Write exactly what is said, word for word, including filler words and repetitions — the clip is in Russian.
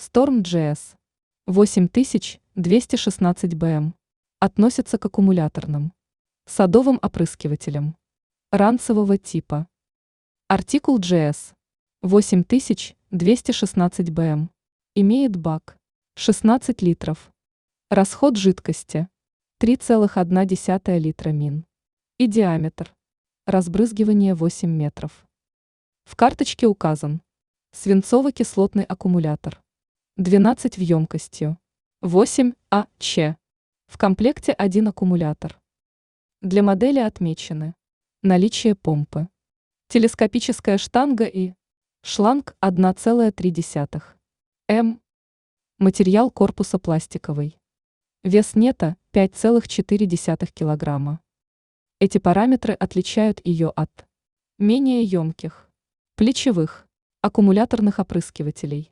Storm джи эс восемь тысяч двести шестнадцать бэ эм относится к аккумуляторным садовым опрыскивателям ранцевого типа. Артикул джи эс восемь тысяч двести шестнадцать бэ эм имеет бак шестнадцать литров, расход жидкости три целых одна десятая литра мин и диаметр разбрызгивания восемь метров. В карточке указан свинцово-кислотный аккумулятор двенадцать в емкостью восемь а че. В комплекте один аккумулятор. Для модели отмечены наличие помпы, телескопическая штанга и шланг одна целая три десятых эм. Материал корпуса пластиковый. Вес нета пять целых четыре десятых килограмма. Эти параметры отличают ее от менее емких плечевых аккумуляторных опрыскивателей.